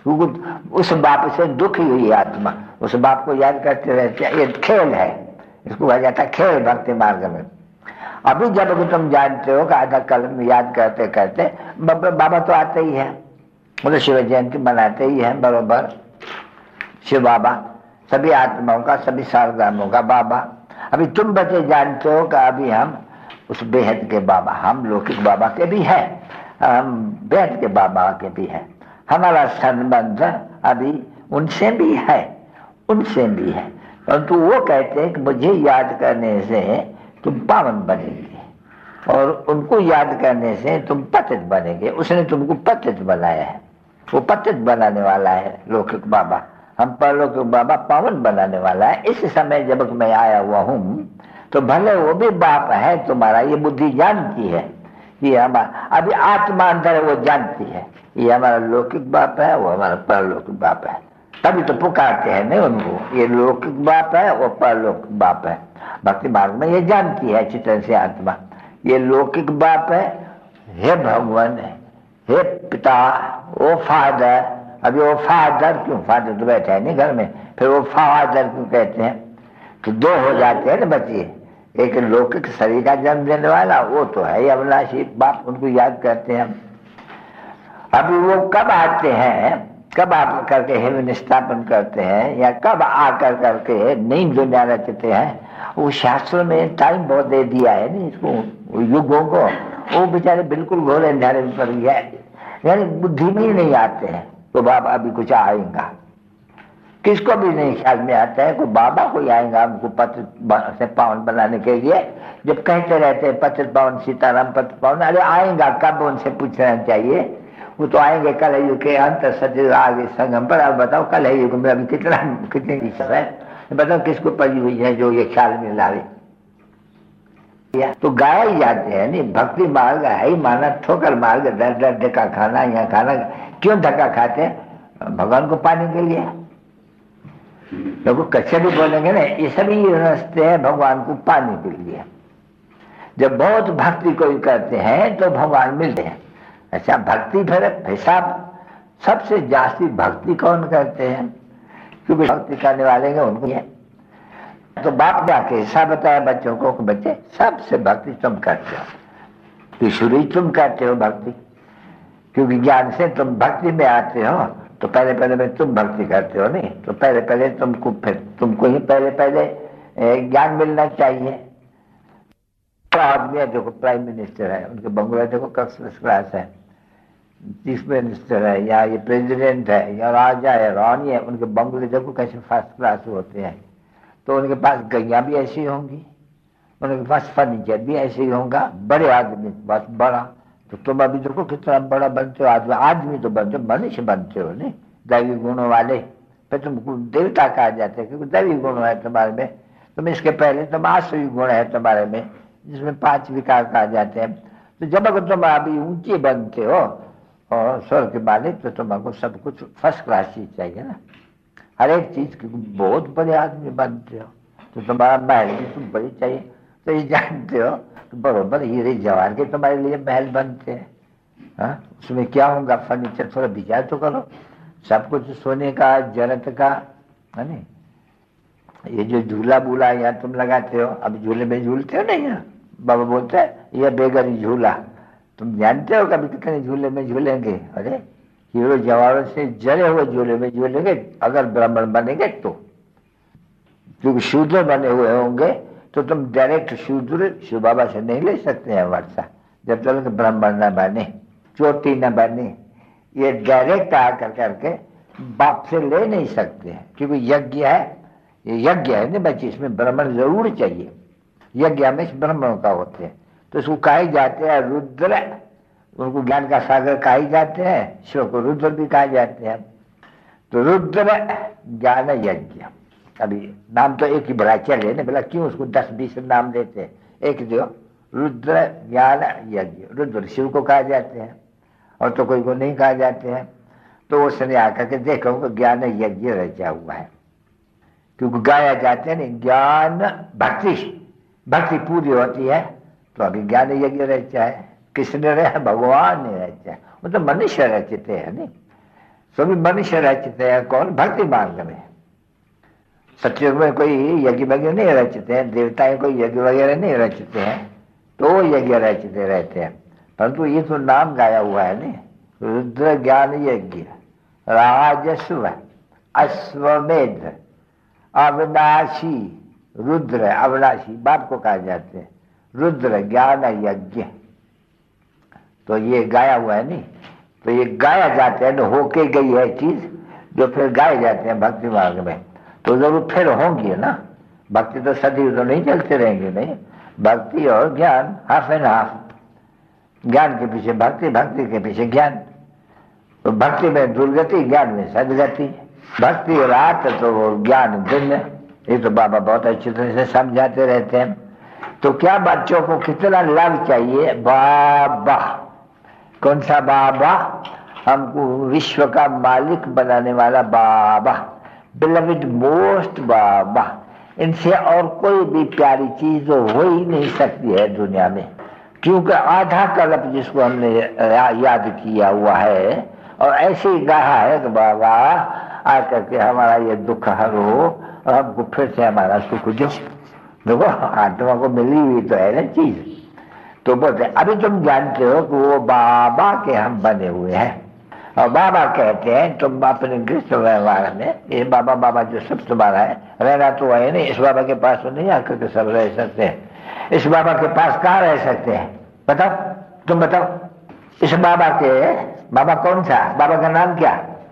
उस बाप से दुखी हुई आत्मा उस बाप को याद करते रहते हैं, ये खेल है, इसको कहा जाता है खेल भक्ति मार्ग में। अभी जब तुम जानते हो कि आधा कलम याद करते करते बाबा, बाबा तो आते ही है, मतलब शिव जयंती मनाते ही है बरोबर, शिव बाबा सभी आत्माओं का सभी सारगामों का बाबा। अभी तुम बच्चे जानते हो कि अभी हम उस बेहद के बाबा, हम लौकिक बाबा के भी है, हम बेहद के बाबा के भी है, हमारा संबंध अभी उनसे भी है उनसे भी है, परंतु वो कहते हैं कि मुझे याद करने से तुम पावन बनेंगे और उनको याद करने से तुम पतित बनेंगे, उसने तुमको पतित बनाया है, वो पतित बनाने वाला है लौकिक बाबा, हम परलौकिक बाबा पावन बनाने वाला है। इस समय जब मैं आया हुआ हूँ तो भले वो भी बाप है तुम्हारा, ये बुद्धि जानती है, ये हमारा अभी आत्मा अंदर है वो जानती है, ये हमारा लौकिक बाप है वो हमारा परलौकिक बाप है, तभी तो पुकारते हैं नहीं उनको, ये लौकिक बाप है वो परलौकिक बाप है। भक्ति मार्ग में ये जानती है अच्छी तरह से आत्मा, ये लौकिक बाप है, हे भगवान है, हे पिता, ओ फादर, अभी वो फादर क्यों, फादर तो बैठा है नहीं घर में, फिर वो फादर क्यों कहते हैं कि दो हो जाते हैं ना बच्चे, एक लौकिक शरीर का जन्म देने वाला वो तो है ही अविनाशी बाप, उनको याद करते हैं। अभी वो कब आते हैं, कब आ करके हिम स्थापन करते हैं, या कब आकर करके नई दुनिया रचते हैं, वो शास्त्रों में टाइम बहुत दे दिया है ना इसको, युगों को, वो बेचारे बिल्कुल घोर अंधारे में पड़ गया, यानी बुद्धि में ही नहीं आते हैं, तो बाप अभी कुछ आएगा, किसको भी नहीं ख्याल में आता है कोई बाबा कोई आएगा हमको पत्र से पावन बनाने के लिए। जब कहते रहते हैं पत्र पावन सीताराम पत्र पावन, अरे आएगा कब उनसे पूछना चाहिए। वो तो आएंगे कल युग के अंत सत्य आगे संगम पर। अब बताओ कल युग में अभी कितना कितनी है, बताओ किसको पड़ी हुई है जो ये ख्याल में लावे। तो गाया ही जाते हैं नहीं, भक्ति मार्ग है ही माना ठोकर मार्ग, दर दर धक्का खाना यहाँ खाना। क्यों धक्का खाते हैं? भगवान को पाने के लिए। लोग कैसे भी बोलेंगे ना, ये सभी रास्ते हैं भगवान को पाने के लिए। जब बहुत भक्ति कोई करते हैं तो भगवान मिलते हैं। अच्छा भक्ति फिर हिसाब सबसे जास्ती भक्ति कौन करते हैं? क्योंकि भक्ति करने वाले हैं उनको है। तो बाप जाके हिसाब बताया बच्चों को कि बच्चे सबसे भक्ति तुम करते हो, तो शुरू ही तुम करते हो भक्ति। क्योंकि ज्ञान से तुम भक्ति में आते हो तो पहले पहले में तुम भक्ति करते हो नहीं, तो पहले पहले तुमको फिर तुमको ही पहले पहले ज्ञान मिलना चाहिए। तो आदमी देखो प्राइम मिनिस्टर है, उनके बंगला देखो फर्स्ट क्लास है, चीफ मिनिस्टर है या ये प्रेसिडेंट है या राजा है रानी है, उनके बंगले देखो कैसे फर्स्ट क्लास होते हैं। तो उनके पास गैया भी ऐसी होंगी, उनके पास फर्नीचर भी ऐसे ही होगा। बड़े आदमी के पास बड़ा, तो तुम अभी देखो कितना बड़ा बनते हो। आदमी आदमी तो बनते हो, मनुष्य बनते हो नहीं, दैवी गुणों वाले। फिर तुमको देवता कहा जाता है क्योंकि दैवी गुण है तुम्हारे में। तुम इसके पहले तुम आसुरी गुण है तुम्हारे में, जिसमें पांच विकार कहा जाते हैं। तो जब अगर तुम अभी ऊंचे बनते हो और स्वर्ग के मालिक, तो तुमको सब कुछ फर्स्ट क्लास चीज चाहिए ना, हर एक चीज की। बहुत बड़े आदमी बनते हो तो तुम्हारा महल भी तुम बड़ी चाहिए। तो ये जानते हो तो बरोबर हीरे जवाहर के तुम्हारे लिए महल बनते हैं। हाँ उसमें क्या होगा? फर्नीचर थोड़ा विचार तो करो। सब कुछ सोने का जरत का है नहीं। ये जो झूला बूला यहाँ तुम लगाते हो, अब झूले में झूलते हो नहीं, यहाँ बाबा बोलते हैं ये बेगरी झूला। तुम जानते हो कभी कितने झूले में झूलेंगे? अरे हीरो जवाहरों से जड़े हुए झूले में झूलेंगे अगर ब्राह्मण बनेंगे तो। क्योंकि शूद्र बने हुए होंगे तो तुम डायरेक्ट शूद्र शिव बाबा से नहीं ले सकते हैं वर्षा, जब तक ब्राह्मण न बने, चोटी न बने। ये डायरेक्ट आकर करके बाप से ले नहीं सकते हैं, क्योंकि यज्ञ है, ये यज्ञ है ना बच्चे, इसमें ब्राह्मण जरूर चाहिए। यज्ञ में ब्राह्मणों का होते हैं, तो इसको कहे जाते हैं रुद्र। उनको ज्ञान का सागर कहे जाते हैं, शिव को रुद्र भी कहा जाते हैं। तो रुद्र ज्ञान यज्ञ। अभी नाम तो एक ही बड़ा चले ना, बोला क्यों उसको दस बीस नाम देते हैं? एक जो रुद्र ज्ञान यज्ञ, रुद्र शिव को कहा जाते हैं और तो कोई को नहीं कहा जाते हैं। तो उसने आकर के देखो कि ज्ञान यज्ञ रचा हुआ है, क्योंकि गाया जाते हैं ना ज्ञान भक्ति, भक्ति पूरी होती है तो अभी ज्ञान यज्ञ रचा है। किसने रहा? भगवान ने रचा। वो तो मनुष्य रचते हैं नहीं, सभी मनुष्य रचते हैं। कौन? भक्ति मार्ग में। सत्युग में कोई यज्ञ वगैरह नहीं रचते हैं, देवताएं कोई यज्ञ वगैरह नहीं रचते हैं, तो वो यज्ञ रचते रहते हैं। परंतु ये तो नाम गाया हुआ है नहीं, रुद्र ज्ञान यज्ञ, राजस्व, अश्वमेध, अविनाशी। रुद्र अविनाशी बाप को कहा जाते हैं, रुद्र ज्ञान यज्ञ। तो ये गाया हुआ है नहीं, तो ये गाया जाते हैं, होके गई है चीज जो फिर गाए जाते हैं भक्ति मार्ग में। तो जरूर फिर होंगी ना, भक्ति तो सदी तो नहीं चलते रहेंगे नहीं। भक्ति और ज्ञान हाफ एंड हाफ, ज्ञान के पीछे भक्ति, भक्ति के पीछे ज्ञान। तो भक्ति में दुर्गति, ज्ञान में सदगति। भक्ति रात तो वो ज्ञान दिन। ये तो बाबा बहुत अच्छी तरह से समझाते रहते हैं। तो क्या बच्चों को कितना लाभ चाहिए? बाबा। कौन सा बाबा? हमको विश्व का मालिक बनाने वाला बाबा, बिलविड मोस्ट बाबा। इनसे और कोई भी प्यारी चीज तो हो ही नहीं सकती है दुनिया में, क्योंकि आधा कल्प जिसको हमने याद किया हुआ है और ऐसे ही कहा है कि बाबा आकर के हमारा ये दुख हरो और हमको फिर से हमारा सुख दो। देखो आत्मा को मिली हुई तो है ना चीज। तो बोलते अभी तुम जानते हो कि वो बाबा के हम बने हुए हैं, और बाबा कहते हैं तुम अपने गृहस्थ व्यवहार में, ये बाबा बाबा जो सब तुम्हारा है, रहना तो है नहीं। इस बाबा के पास तो नहीं आकर के सब रह सकते हैं। इस बाबा के पास कहाँ रह सकते हैं? बताओ, तुम बताओ। इस बाबा के, बाबा कौन सा? बाबा का नाम क्या?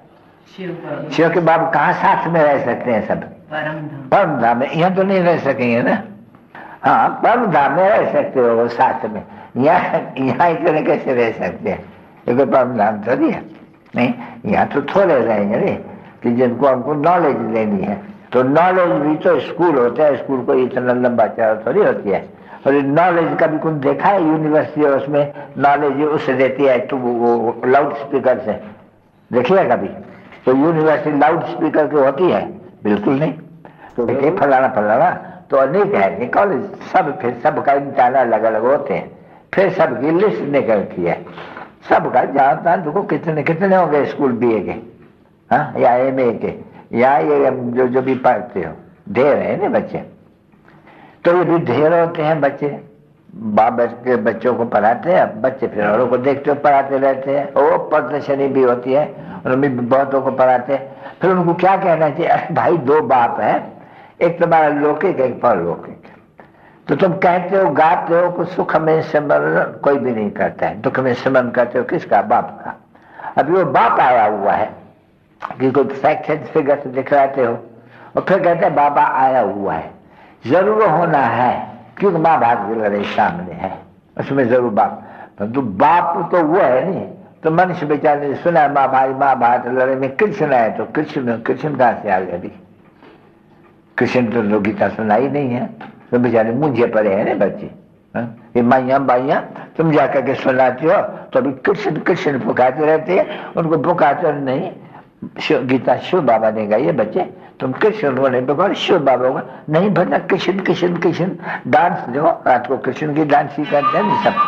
शिव के बाप कहाँ साथ में रह सकते हैं सब? परम धाम में। यहाँ तो नहीं रह सकेंगे ना। हाँ, परम धाम में रह सकते हो वो साथ में, यहाँ यहाँ इतने कैसे रह सकते हैं? ये कोई परम धाम थोड़ी है। नहीं, यहाँ तो थोड़े रहेंगे रे, कि जिनको हमको नॉलेज लेनी है। तो नॉलेज भी तो स्कूल होता है, स्कूल को इतना लंबा चौड़ा थोड़ी होती है। और नॉलेज कभी कुछ देखा है यूनिवर्सिटी और उसमें नॉलेज उससे देती है तो वो लाउड स्पीकर से देखिए कभी? तो यूनिवर्सिटी लाउड स्पीकर की होती है? बिल्कुल नहीं। तो देखिए फलाना फलाना तो अनेक है कॉलेज, सब फिर सबका इम्तिहान अलग अलग होते हैं, फिर सबकी लिस्ट निकलती है सबका। जहाँ देखो कितने कितने हो गए स्कूल बी ए के, हाँ, या एम ए के, या ये जो जो भी पढ़ते हो, ढेर है ना बच्चे। तो ये भी ढेर होते हैं बच्चे, बाप के बच्चों को पढ़ाते हैं, बच्चे फिर औरों को देखते हुए पढ़ाते रहते हैं। वो प्रदर्शनी भी होती है, उनमें भी बहुतों को पढ़ाते हैं। फिर उनको क्या कहना चाहिए? अरे भाई दो बाप है, एक तुम्हारा लौकिक एक परलौकिक। तो तुम कहते हो गाते हो कुछ सुख में स्मरण कोई भी नहीं करता है, दुख में स्मरण करते हो किसका? बाप का। अभी वो बाप आया हुआ है कि कोई फैक्ट है फिगर से दिखलाते हो और फिर कहते हैं बाबा आया हुआ है। जरूर होना है क्योंकि माँ भाग लड़े सामने है, उसमें जरूर बाप। परंतु बाप तो वो है नहीं। तो मनुष्य बेचारे ने सुना है माँ भाई माँ भाग लड़े में कृष्ण है, तो कृष्ण कृष्ण कहाँ से आ गया? अभी कृष्ण तो लोग गीता सुनाई नहीं है, तो बेचारे मुझे पड़े हैं ना बच्चे। ये माइया बाइया तुम जाकर के सुनाते हो तो अभी कृष्ण कृष्ण पुकारते रहते हैं, उनको पुकारते नहीं। गीता शिव बाबा ने गाई है बच्चे, तुम कृष्ण बोले पुकार शिव बाबा होगा नहीं भरना कृष्ण कृष्ण कृष्ण। डांस जो रात को कृष्ण की डांस ही करते हैं सब।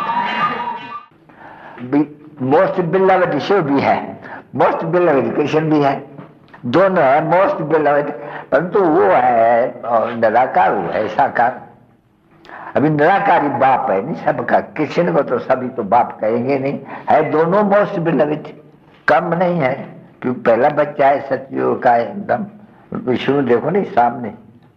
मोस्ट बिलवड शिव भी है, मोस्ट बिलवड कृष्ण भी है, दोनों है मोस्ट बिलवड। परंतु वो है और निराकार वो है साकार। अभी निराकारी बाप है नहीं सबका, कृष्ण को तो सभी तो बाप कहेंगे नहीं, है दोनों मोस्ट बिलवड, कम नहीं है। क्योंकि पहला बच्चा है सतयुग का एकदम। विष्णु देखो नहीं सामने,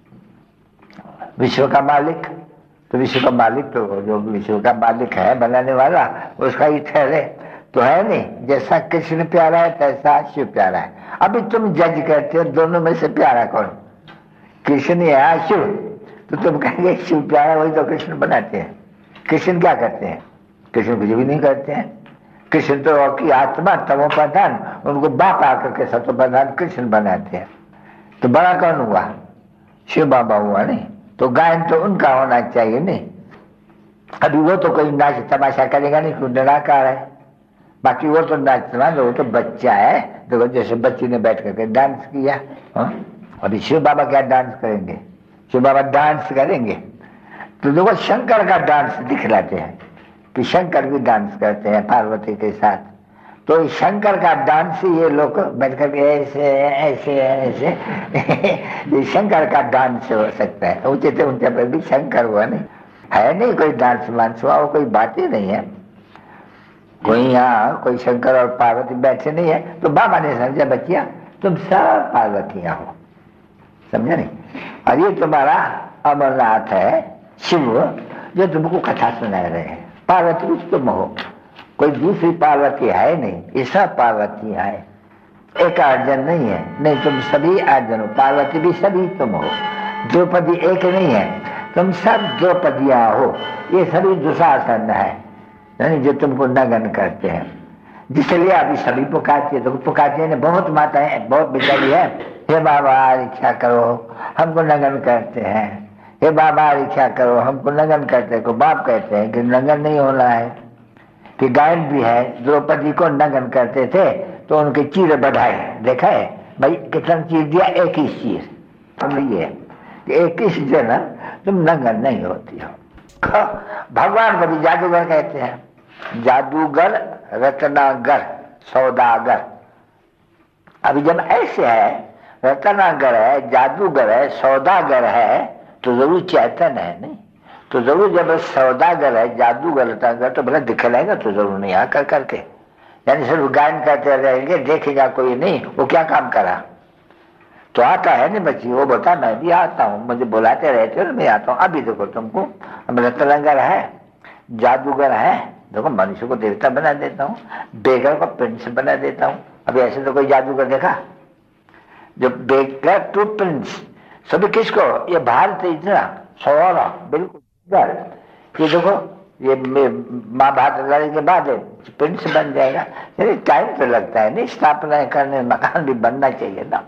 विश्व का मालिक। तो विश्व का मालिक तो जो विश्व का मालिक है बनाने वाला उसका ही ठहरे तो है नहीं। जैसा कृष्ण प्यारा है तैसा शिव प्यारा है। अभी तुम जज करते हो दोनों में से प्यारा कौन? कृष्ण या शिव? तो तुम कहेंगे शिव प्यारा, वही तो कृष्ण बनाते हैं। कृष्ण क्या करते हैं? कृष्ण कुछ भी नहीं करते हैं। कृष्ण तो की आत्मा तमो प्रधान, उनको बाप आकर के सतो प्रधान कृष्ण बनाते हैं। तो बड़ा कौन हुआ? शिव बाबा हुआ नहीं। तो गायन तो उनका होना चाहिए नहीं। अभी वो तो कोई नाच तमाशा करेगा नहीं, क्यों निराकार है। बाकी वो तो नाचना वो तो बच्चा है। देखो जैसे बच्ची ने बैठ करके डांस किया, अभी शिव बाबा क्या डांस करेंगे? शिव बाबा डांस करेंगे तो देखो शंकर का डांस दिखलाते हैं कि शंकर भी डांस करते हैं पार्वती के साथ। तो शंकर का डांस ही ये लोग बैठ कर ऐसे ऐसे ऐसे ये शंकर का डांस हो सकता है। ऊंचे थे ऊंचे पर भी शंकर हुआ नहीं है, नहीं कोई डांस वांस हुआ, वो कोई बात ही नहीं है। कोई यहाँ कोई शंकर और पार्वती बैठे नहीं है। तो बाबा ने समझा बच्चिया तुम सब पार्वतियां हो, समझा नहीं? और ये तुम्हारा अमरनाथ है शिव जो तुमको कथा सुना रहे हैं। पार्वती कुछ तुम हो, कोई दूसरी पार्वती है नहीं, ये सब पार्वतियां है, एक अर्जन नहीं है। नहीं तुम सभी अर्जन हो, पार्वती भी सभी तुम हो। द्रौपदी एक नहीं है, तुम सब द्रौपदियां हो। ये सभी दुशासन है नहीं जो तुमको नगन करते हैं, जिसलिए अभी सभी पुकारती है। तो पुकारती है बहुत माताएं बहुत बेचारी है, हे बाबा रक्षा करो हमको नगन करते हैं, हे बाबा रक्षा करो हमको नगन करते हैं। को बाप कहते हैं कि नगन नहीं होना है। कि गायन भी है, द्रौपदी को नगन करते थे तो उनके चीर बढ़ाए, देखा है भाई कितना चीर दिया? एक ही चीर। अब ये एक ही जन तुम नगन नहीं होती हो। भगवान को भी जादूगर कहते हैं, जादूगर रत्नागर सौदागर। अभी जब ऐसे है रत्नागर है जादूगर है सौदागर है तो जरूर चैतन है नहीं। तो जरूर जब सौदागर है जादूगर रत्नागर तो भला दिखलाएगा तो जरूर नहीं आकर करके। यानी सिर्फ गायन करते रहेंगे देखेगा कोई नहीं, वो क्या काम करा? तो आता है नहीं बच्ची, वो बता मैं भी आता हूँ, मुझे बुलाते रहते हो मैं आता हूँ। अभी देखो तुमको रत्नागर है जादूगर है, देखो मनुष्य को देवता बना देता हूँ, बेगर को प्रिंस बना देता हूँ। अभी ऐसे तो कोई जादूगर देखा? जो बेकर टू प्रिंस, सभी किसको, ये भारत इतना सवारा बिल्कुल, ये देखो ये महाभारत लड़ाई के बाद प्रिंस बन जाएगा। टाइम तो लगता है नहीं, स्थापना करने मकान भी बनना चाहिए ना।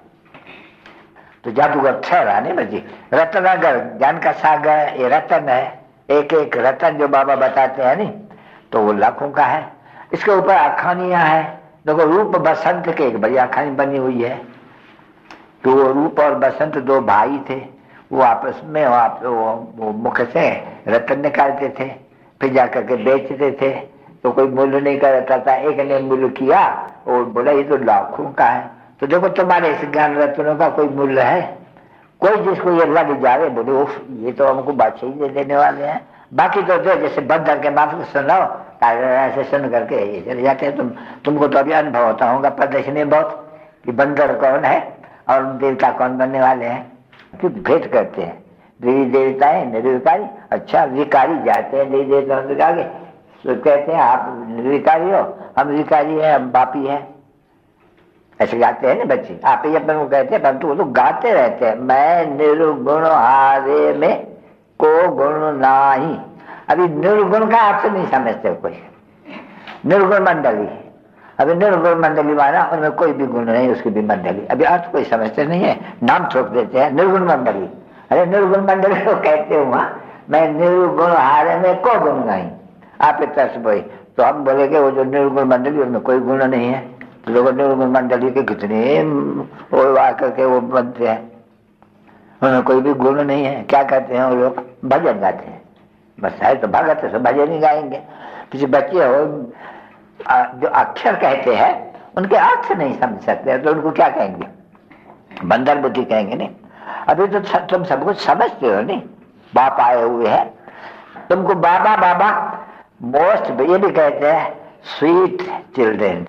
तो जादूगर ठहरा नहीं बची। रत्नागर, ज्ञान का सागर, ये रतन है, एक एक रतन जो बाबा बताते हैं नहीं, तो वो लाखों का है। इसके ऊपर अखानियां है, देखो रूप बसंत के एक बड़ी अखानी बनी हुई है। तो वो रूप और बसंत दो भाई थे, वो आपस में आप वो, वो मुख से रतन निकालते थे, फिर जाकर के बेचते थे। तो कोई मूल्य नहीं करता था, एक ने मूल्य किया, वो बोला ये तो लाखों का है। तो देखो तुम्हारे इस ज्ञान रत्नों का कोई मूल्य है? कोई जिसको ये लग जाए बोले उफ ये तो हमको बादशाही दे देने वाले हैं। बाकी तो जो जैसे बंदर के माफ सुनाओ ऐसे सुन करके ये चले जाते हैं। तुम तुमको तो अभी अनुभव होता होगा प्रदर्शनी बहुत कि बंदर कौन है और देवता कौन बनने वाले हैं, क्यों भेंट करते हैं। देवी देवताएं निर्विकारी, अच्छा विकारी जाते हैं देवी देवता के आगे, तो कहते हैं आप निर्विकारी हो, हम विकारी है, हम पापी है, ऐसे गाते हैं ना बच्चे। आप ही अपन को कहते हैं, परंतु वो तो गाते रहते हैं, मैं निर्गुण हारे में को गुण नाही। अभी निर्गुण का आप नहीं समझते कोई, निर्गुण मंडली, अभी निर्गुण मंडली माना उनमें कोई भी गुण नहीं, उसकी भी मंडली, अभी अर्थ कोई समझते नहीं है, नाम ठोक देते हैं निर्गुण मंडली। अरे निर्गुण मंडली को कहते हुआ मैं निर्गुण हारे में को गुण नहीं, आप एक तरह से बोले तो हम बोलेंगे वो जो निर्गुण मंडली उनमें कोई गुण नहीं है। तो लोग निर्गुण मंडली के कितने वो आकर के वो बनते हैं, उनमें कोई भी गुण नहीं है। क्या कहते हैं वो लोग, भजन गाते हैं, बस है तो भगत है, भजन ही गाएंगे। किसी बच्चे हो जो अक्षर कहते हैं उनके अर्थ नहीं समझ सकते, तो उनको क्या कहेंगे, बंदर बुद्धि कहेंगे। नहीं अभी तो तुम सब कुछ समझते हो नहीं, बाप आए हुए हैं तुमको बाबा बाबा मोस्ट, ये भी कहते हैं स्वीट चिल्ड्रेन।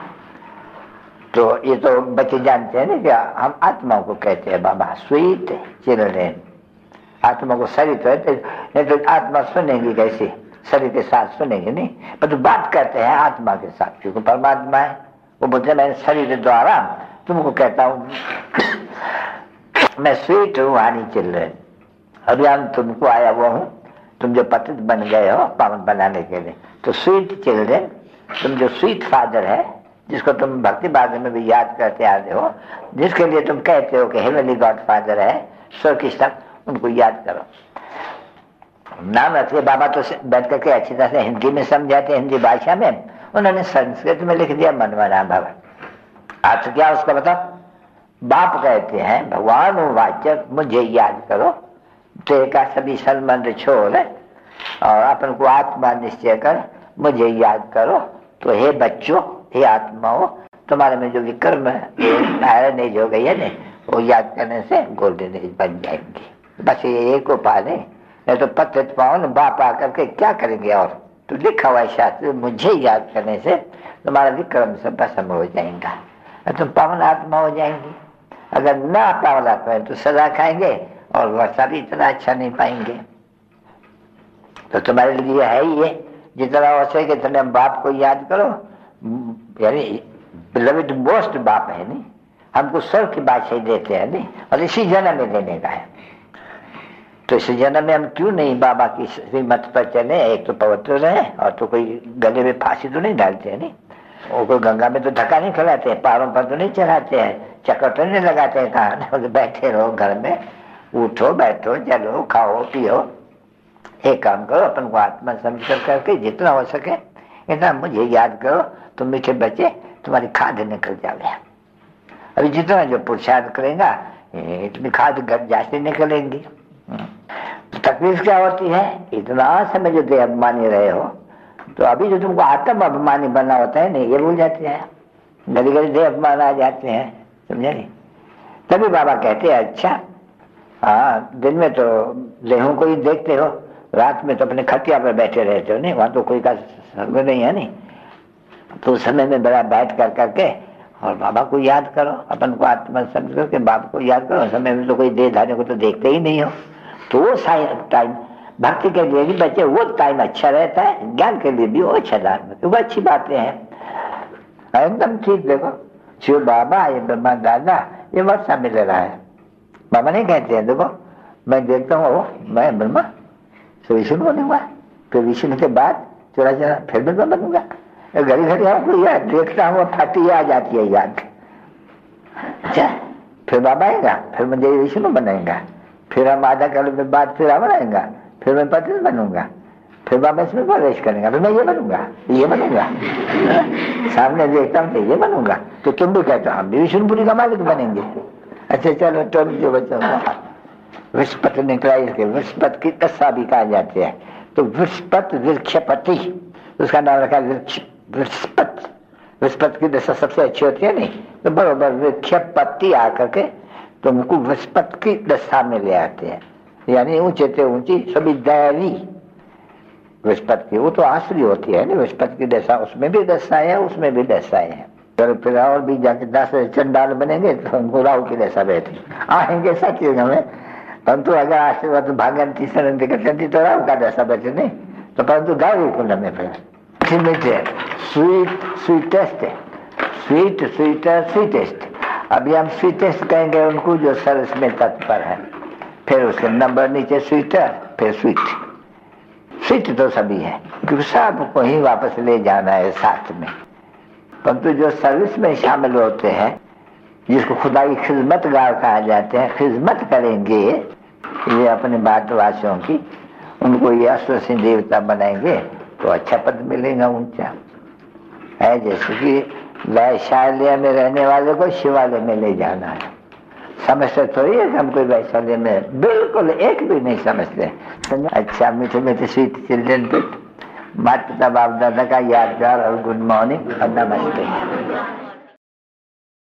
तो ये तो बच्चे जानते हैं ना क्या, हम आत्मा को कहते हैं बाबा स्वीट चिल्ड्रेन। आत्मा को शरीर तो नहीं तो आत्मा सुनेंगी कैसे, शरीर के साथ सुनेंगे नहीं, पर तो बात करते हैं आत्मा के साथ, क्योंकि परमात्मा है। वो बोलते हैं मैं शरीर द्वारा तुमको कहता हूँ मैं स्वीट हूँ हानि चिल्ड्रेन, अभी हम तुमको आया हुआ हूँ, तुम जो पतित बन गए हो पावन बनाने के लिए। तो स्वीट चिल्ड्रेन, तुम जो स्वीट फादर है जिसको तुम भक्ति बाग में भी याद करते आ रहे हो, जिसके लिए तुम कहते हो कि हेवनली गॉड फादर है, स्वर की सब उनको याद करो। नाम रखिए बाबा तो बैठ करके अच्छी तरह से हिंदी में समझाते, हिंदी भाषा में, उन्होंने संस्कृत में लिख दिया मनमना भवन। अर्थ क्या उसका बताओ। बाप कहते हैं भगवान वाचक मुझे याद करो, तेरे का सभी संबंध छोड़ और अपन को आत्मा निश्चय कर मुझे याद करो। तो हे बच्चों, हे आत्माओं, तुम्हारे में जो विक्रम है आयरन एज हो गई है ना, वो याद करने से गोल्डन एज बन जाएंगी। बस ये एक उपाय नहीं, नहीं तो पत्र पाओ बाप आकर के क्या करेंगे। और तो लिखा हुआ शास्त्र मुझे याद करने से तुम्हारा विक्रम सब भस्म हो जाएगा, तुम पावन आत्मा हो जाएंगी। अगर ना पावन आत्मा तो सजा खाएंगे और वर्षा भी इतना अच्छा नहीं पाएंगे। तो तुम्हारे लिए है ही ये, जितना हो सके इतने बाप को याद करो, यानी बिलवेड मोस्ट बाप है नहीं, हमको स्वर्ग की बादशाही देते हैं नहीं, और इसी जन्म में देने का है। तो इस जन्म में हम क्यों नहीं बाबा की श्रीमत पर चले, एक तो पवित्र रहे और तो कोई गले में फांसी तो नहीं डालते हैं नहीं, वो कोई गंगा में तो धक्का नहीं खिलाते हैं, पहाड़ों पर तो नहीं चढ़ाते हैं, चक्कर तो नहीं लगाते हैं, कहा बैठे रहो घर में, उठो बैठो चलो खाओ पियो, एक काम करो अपन को आत्मा समझ कर करके जितना हो सके इतना मुझे याद करो, तुम मीठे बच्चे तुम्हारी खाद निकल जाए। अभी जितना जो पुरुषार्थ करेगा इतनी खाद घर जाती निकलेंगी। तो तकलीफ क्या होती है, इतना समय जो देह अभिमानी रहे हो, तो अभी जो तुमको आत्म अभिमानी बनना होता है नहीं, ये भूल जाते हैं, घड़ी घड़ी देह अभिमान आ जाते हैं, समझे नहीं। तभी बाबा कहते हैं अच्छा हाँ दिन में तो देहों को ही देखते हो, रात में तो अपने खटिया पर बैठे रहते हो नहीं, वहां तो कोई का संग नहीं है नहीं। तो उस समय में बड़ा बैठ कर करके और बाबा को याद करो, अपन को आत्मा समझ करके बाबा को याद करो। समय में तो कोई देह धारे को तो देखते ही नहीं हो, तो वो टाइम भक्ति के लिए भी बच्चे वो टाइम अच्छा रहता है, ज्ञान के लिए भी वो अच्छा रहता है, वो अच्छी बातें हैं एकदम ठीक। देखो शिव बाबा ये ब्रह्मा दादा ये वर्षा मिल रहा है। बाबा नहीं कहते हैं, देखो मैं देखता हूँ मैं ब्रह्मा तो विष्णु बनूंगा, फिर विष्णु के बाद चौरा चौरा फिर ब्रह्मा बनूंगा। घड़ी घड़ी आपको याद देखता हूँ, फाटी आ जाती है याद। अच्छा, फिर बाबा आएगा, फिर मुझे विष्णु बनाएगा, फिर हम आधा कल में बाद फिर रावण आएगा, फिर मैं पति बनूंगा, फिर बाबा इसमें प्रवेश करेगा, फिर मैं ये बनूंगा ये बनूंगा सामने देखता हूँ तो ये बनूंगा। तो तुम भी कहते हो हम भी विष्णुपुरी का मालिक बनेंगे। अच्छा चलो, तो जो बच्चा विस्पत निकला, इसके विस्पत की दशा भी कहा जाती है। तो विस्पत वृक्षपति, उसका नाम रखा विस्पत। विस्पत की दशा सबसे अच्छी होती है नहीं, तो बरोबर वृक्षपति आकर के तुमको विस्पत की दशा में ले आते हैं, यानी ऊंचे से ऊंची सभी दैवी विस्पत की, वो तो आश्री होती है ना विस्पत की दशा, उसमें भी दशाएं है उसमें भी दशाएं हैं। चलो फिर और भी जाके दस चंडाल बनेंगे तो हमको राहु की दशा बैठी आएंगे सच हमें, परंतु अगर आशीर्वाद भागंती सरंती करती तो राहु का दशा बैठे नहीं, तो परंतु गावी कुंड में फिर sweet sweetest sweet sweeter sweetest. अभी हम स्वीटेस्ट कहेंगे उनको जो सरस में तत्पर है, फिर उसके नंबर नीचे स्वीटर, फिर स्वीट। स्वीट तो सभी है क्योंकि सबको ही वापस ले जाना है साथ में, परंतु जो सर्विस में शामिल होते हैं जिसको खुदा की खिदमतगार कहा जाते हैं, खिदमत करेंगे ये अपने भारतवासियों की, उनको ये अश्वसी देवता बनाएंगे तो अच्छा पद मिलेगा ऊंचा है। जैसे कि वैशाल्य में रहने वाले को शिवालय में ले जाना है, समझते थोड़ी है हम कोई वैशाल्य में, बिल्कुल एक भी नहीं समझते। अच्छा मीठे मीठे स्वीट चिल्ड्रन पे माता पिता बाप दादा का याद प्यार और गुड मॉर्निंग और नमस्ते।